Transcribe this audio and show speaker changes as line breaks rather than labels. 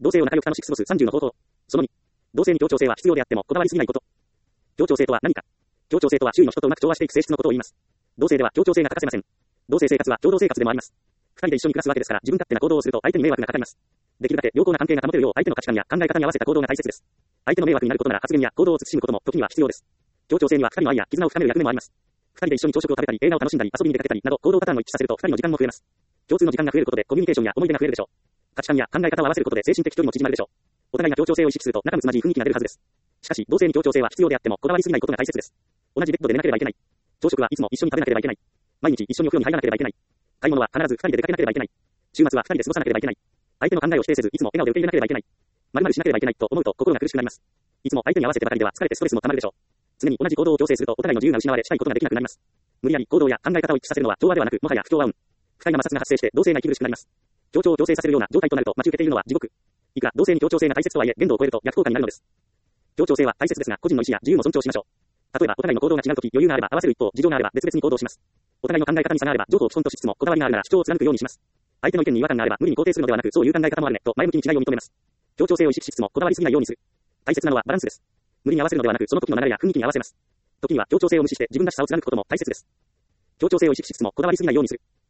同性を仲良く楽しく過ごす30の方法。その2。同性に協調性は必要であってもこだわりすぎないこと。協調性とは何か。協調性とは周囲の人とうまく調和していく性質のことを言います。同性では協調性が欠かせません。同性生活は共同生活でもあります。二人で一緒に暮らすわけですから、自分勝手な行動をすると相手に迷惑がかかります。できるだけ良好な関係が保てるよう相手の価値観や考え方に合わせた行動が大切です。相手の迷惑になることなら発言や行動を慎むことも時には必要です。協調性には二人の愛や絆を深める役目もあります。二人で一緒に朝食を食べたり、映画を楽しんだり、遊びに出かけたりなど行動パターンを一致させると二人の時間も増えます。共通の時間が増えることでコミュニケーションや思い出が増えるでしょう。価値観や考え方を合わせることで精神的距離も縮まるでしょう。お互いが協調性を意識すると仲睦まじい雰囲気が出るはずです。しかし、同性に協調性は必要であってもこだわりすぎないことが大切です。同じベッドで寝なければいけない。朝食はいつも一緒に食べなければいけない。毎日一緒にお風呂に入らなければいけない。買い物は必ず二人で出かけなければいけない。週末は二人で過ごさなければいけない。相手の考えを否定せずいつも笑顔で受け入れなければいけない。〇〇しなければいけないと思うと心が苦しくなります。いつも相手に合わせてばかりでは疲れてストレスもたまるでしょう。常に同じ行動を強制するとお互いの自由が失われしたいことができなくなります。無理やり行動や考え方を一致させるのは調和ではなくもはや不協和音。不快な摩擦が発生して同性が息苦しくなります。協調を強制させるような状態となると待ち受けているのは地獄。いくら同性に協調性が大切とはいえ限度を超えると逆効果になるのです。協調性は大切ですが個人の意思や自由も尊重しましょう。例えばお互いの行動が違うとき余裕があれば合わせる一方、事情があれば別々に行動します。お互いの考え方に差があれば譲歩を基本としつつもこだわりがあるなら主張を貫くようにします。相手の意見に違和感があれば無理に肯定するのではなくそういう考え方もあるねと前向きに違いを認めます。協調性を意識しつつもこだわりすぎないようにする。大切なのはバランスです。無理に合わせるのではなくその時の流れや雰囲気に合わせます。時には協調性を無視して自分らしさを貫くことも大切です。協調性を意識しつつもこだわりすぎないようにする。